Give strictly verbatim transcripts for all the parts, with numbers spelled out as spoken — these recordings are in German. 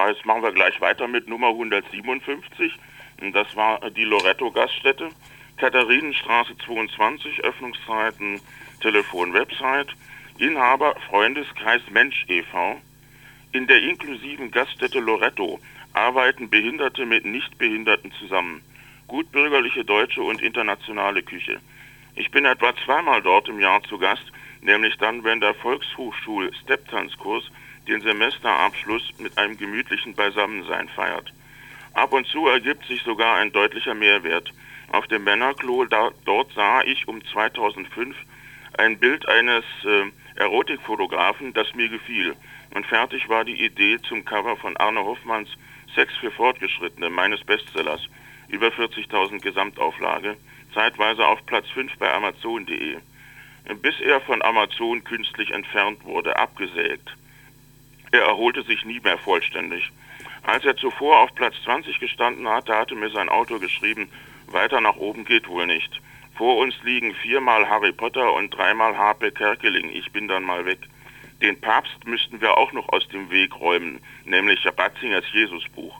Ja, jetzt machen wir gleich weiter mit Nummer hundertsiebenundfünfzig. Das war die Loretto-Gaststätte. Katharinenstraße zweiundzwanzig, Öffnungszeiten, Telefon, Website. Inhaber Freundeskreis Mensch e V In der inklusiven Gaststätte Loretto arbeiten Behinderte mit Nichtbehinderten zusammen. Gutbürgerliche deutsche und internationale Küche. Ich bin etwa zweimal dort im Jahr zu Gast, nämlich dann, wenn der Volkshochschul-Stepptanzkurs den Semesterabschluss mit einem gemütlichen Beisammensein feiert. Ab und zu ergibt sich sogar ein deutlicher Mehrwert. Auf dem Männerklo, da, dort sah ich um zweitausendfünf ein Bild eines äh, Erotikfotografen, das mir gefiel. Und fertig war die Idee zum Cover von Arne Hoffmanns Sex für Fortgeschrittene, meines Bestsellers. Über vierzigtausend Gesamtauflage, zeitweise auf Platz fünf bei Amazon punkt de. Bis er von Amazon künstlich entfernt wurde, abgesägt. Er erholte sich nie mehr vollständig. Als er zuvor auf Platz zwanzig gestanden hatte, hatte mir sein Autor geschrieben, weiter nach oben geht wohl nicht. Vor uns liegen viermal Harry Potter und dreimal Harpe Kerkeling, ich bin dann mal weg. Den Papst müssten wir auch noch aus dem Weg räumen, nämlich Ratzingers Jesusbuch.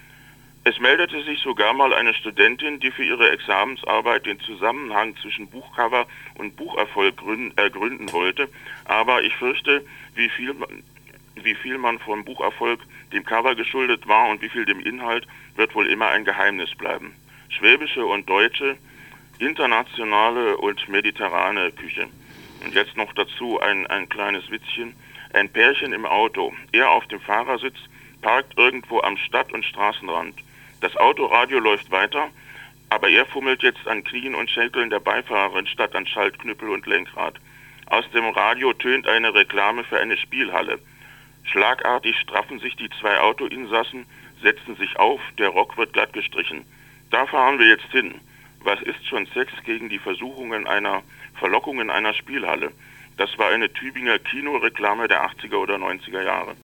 Es meldete sich sogar mal eine Studentin, die für ihre Examensarbeit den Zusammenhang zwischen Buchcover und Bucherfolg gründen, äh, gründen wollte, aber ich fürchte, wie viel, wie viel man vom Bucherfolg dem Cover geschuldet war und wie viel dem Inhalt, wird wohl immer ein Geheimnis bleiben. Schwäbische und deutsche, internationale und mediterrane Küche. Und jetzt noch dazu ein, ein kleines Witzchen. Ein Pärchen im Auto, er auf dem Fahrersitz, parkt irgendwo am Stadt- und Straßenrand. Das Autoradio läuft weiter, aber er fummelt jetzt an Knien und Schenkeln der Beifahrerin statt an Schaltknüppel und Lenkrad. Aus dem Radio tönt eine Reklame für eine Spielhalle. Schlagartig straffen sich die zwei Autoinsassen, setzen sich auf, der Rock wird glatt gestrichen. Da fahren wir jetzt hin. Was ist schon Sex gegen die Versuchungen einer Verlockungen einer Spielhalle? Das war eine Tübinger Kinoreklame der achtziger oder neunziger Jahre.